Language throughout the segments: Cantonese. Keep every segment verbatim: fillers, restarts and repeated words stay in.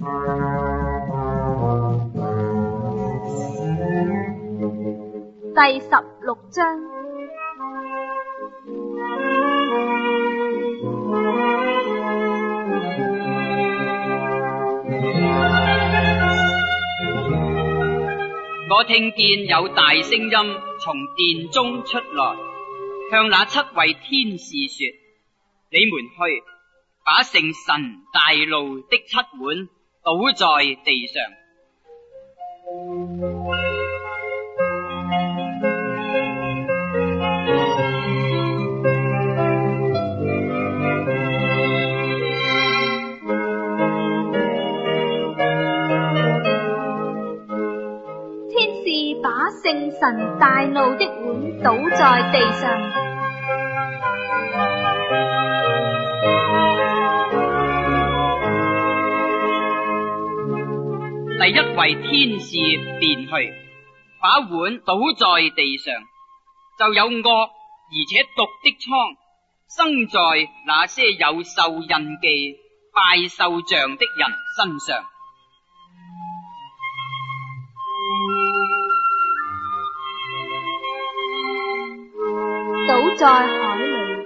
第十六章。 我聽見有大聲音從殿中出來，向那七位天使說：你們去，把盛神大怒的七碗倒在地上。 把聖神大怒的碗倒在地上。 第一位天使便去，把碗倒在地上，就有惡而且毒的瘡生在那些有獸印記拜獸像的人身上。 倒在海裏。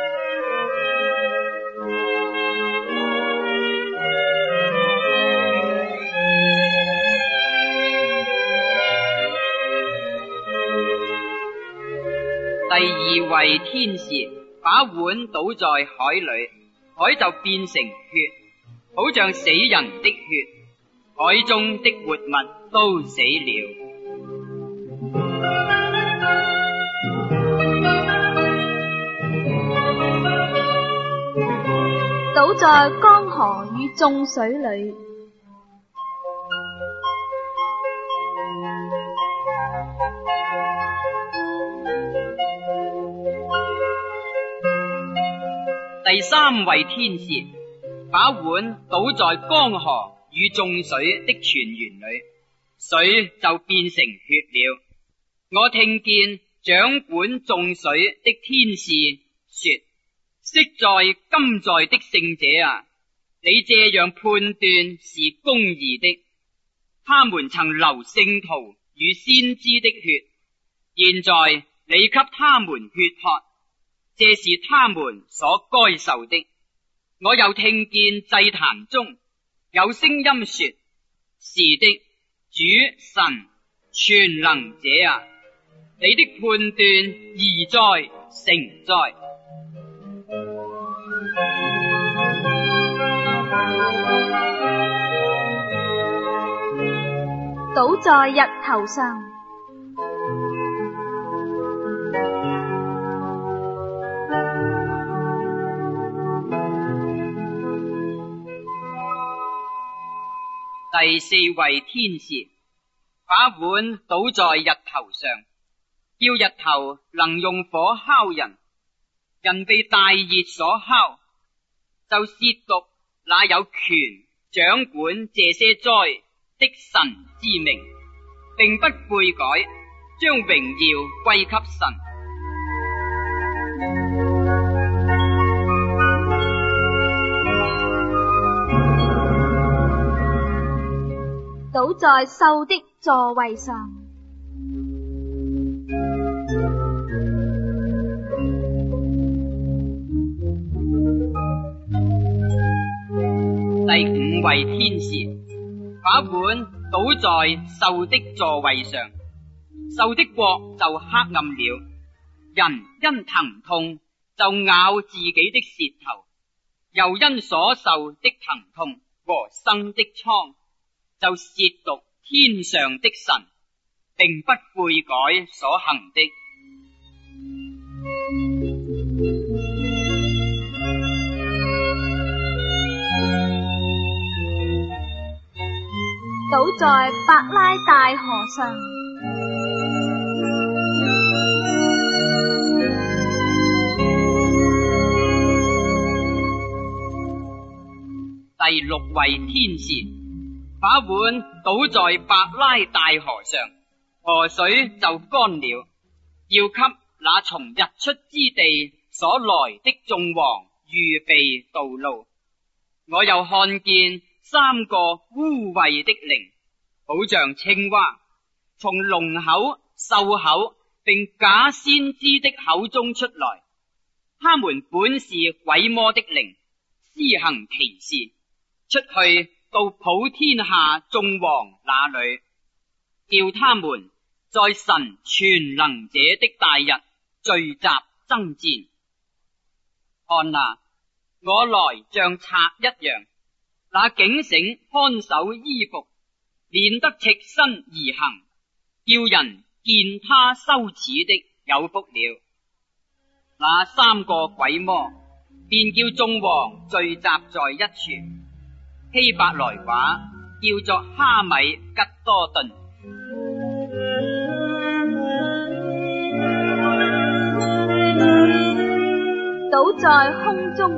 第二位天使把碗倒在海裏，海就變成血，好像死人的血，海中的活物都死了。 倒在江河與眾水裏。 第三位天使把碗倒在江河與眾水的泉源裏，水就變成血了。我聽見掌管眾水的天使說：昔在今在的聖者啊，你這樣判斷是公義的。他們曾流聖徒與先知的血，現在你給他們血喝，這是他們所該受的。我又聽見祭壇中有聲音說：是的，主神全能者啊，你的判斷義哉，誠哉。 倒在日頭上。 第四位天使把碗倒在日頭上，叫日頭能用火烤人，人被大熱所烤，就褻瀆那有權掌管這些災的神之名，並不悔改，將榮耀歸給神。 倒在獸的座位上。 第五位天使把碗倒在獸的座位上，獸的國就黑暗了，人因疼痛就咬自己的舌頭，又因所受的疼痛和生的瘡就褻瀆天上的神，並不悔改所行的。 倒在伯拉大河上。 第六位天使把碗倒在伯拉大河上，河水就乾了，要給那從日出之地所來的眾王預備道路。我又看見三個污穢的靈，好像青蛙，從龍口、獸口並假先知的口中出來。他們本是鬼魔的靈，施行奇事，出去到普天下眾王那裏，叫他們在神全能者的大日聚集爭戰。看啊，我來像賊一樣，那警醒看守衣服，免得赤身而行，叫人見他羞恥的有福了。那三個鬼魔便叫眾王聚集在一處，希伯來話叫做哈米吉多頓。 倒在空中。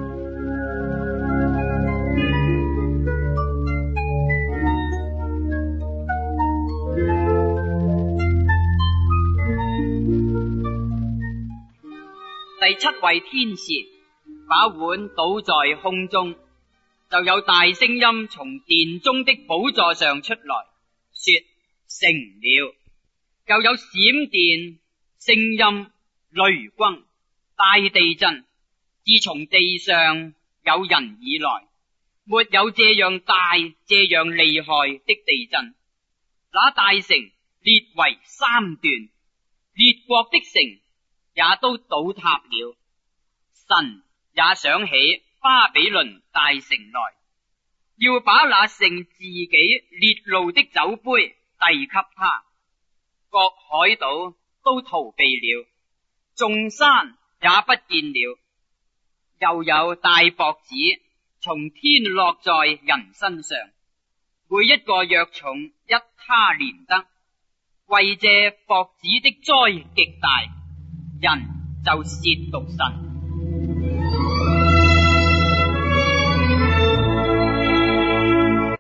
第七位天使把碗倒在空中，就有大聲音從殿中的寶座上出來，說：成了。又有閃電、聲音、雷轟、大地震。自從地上有人以來，沒有這樣大、這樣厲害的地震。那大城裂為三段，列國的城也都倒塌了。神也想起巴比倫大城來，要把那城自己烈怒的酒杯遞給他。各海島都逃避了，眾山也不見了。又有大雹子從天落在人身上，每一個約重一他連得。為這雹子的災極大，人就褻瀆神。